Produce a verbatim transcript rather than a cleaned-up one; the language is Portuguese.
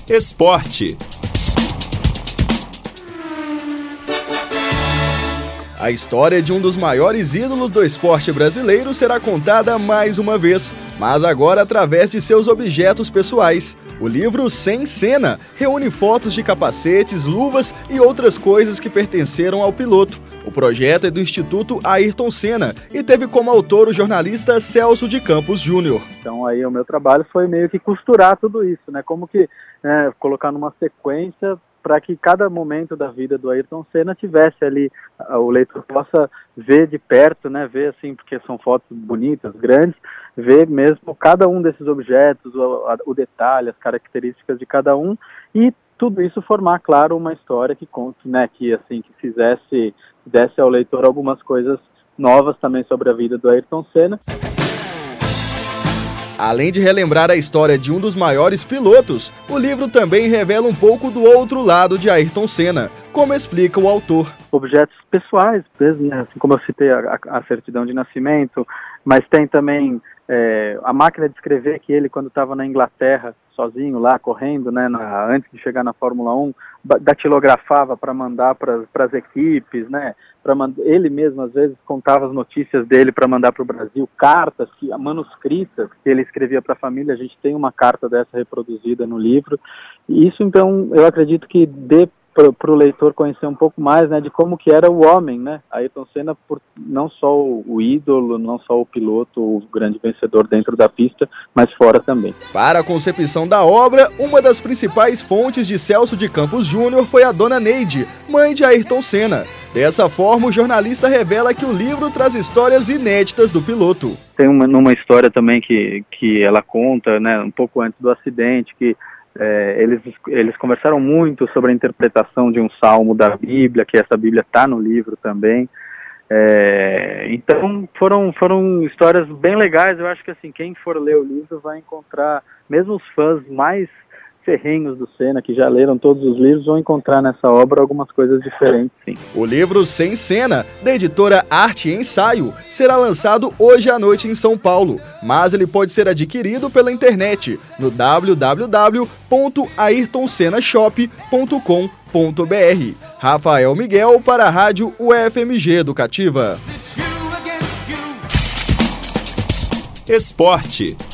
Esporte. A história de um dos maiores ídolos do esporte brasileiro será contada mais uma vez, mas agora através de seus objetos pessoais. O livro Sem Cena reúne fotos de capacetes, luvas e outras coisas que pertenceram ao piloto. O projeto é do Instituto Ayrton Senna e teve como autor o jornalista Celso de Campos Júnior. Então aí o meu trabalho foi meio que costurar tudo isso, né? Como que né, colocar numa sequência para que cada momento da vida do Ayrton Senna tivesse ali, o leitor possa ver de perto, né, ver assim, porque são fotos bonitas, grandes, ver mesmo cada um desses objetos, o, o detalhe, as características de cada um, e tudo isso formar, claro, uma história que conte, né, que assim, que fizesse, desse ao leitor algumas coisas novas também sobre a vida do Ayrton Senna. Além de relembrar a história de um dos maiores pilotos, o livro também revela um pouco do outro lado de Ayrton Senna, como explica o autor. Objetos pessoais, mesmo, né? Assim como eu citei a, a certidão de nascimento, mas tem também é, a máquina de escrever que ele, quando estava na Inglaterra, sozinho lá, correndo, né, na, antes de chegar na Fórmula um, datilografava para mandar para as equipes, né, pra mand- ele mesmo às vezes contava as notícias dele para mandar para o Brasil, cartas, que, manuscritas que ele escrevia para a família. A gente tem uma carta dessa reproduzida no livro, e isso então eu acredito que dê para o leitor conhecer um pouco mais, né, de como que era o homem, né, Ayrton Senna, por, não só o, o ídolo, não só o piloto, o grande vencedor dentro da pista, mas fora também. Para a concepção da obra, uma das principais fontes de Celso de Campos Júnior foi a dona Neide, mãe de Ayrton Senna. Dessa forma, o jornalista revela que o livro traz histórias inéditas do piloto. Tem uma, uma história também que, que ela conta, né, um pouco antes do acidente, que É, eles, eles conversaram muito sobre a interpretação de um salmo da Bíblia, que essa Bíblia está no livro também. É, então foram, foram histórias bem legais. Eu acho que assim, quem for ler o livro vai encontrar, mesmo os fãs mais ferrenhos do Senna, que já leram todos os livros, vão encontrar nessa obra algumas coisas diferentes, sim. O livro Sem Cena, da editora Arte e Ensaio, será lançado hoje à noite em São Paulo, mas ele pode ser adquirido pela internet no w w w ponto ayrton senna shop ponto com ponto b r. Rafael Miguel para a Rádio U F M G Educativa. Esporte.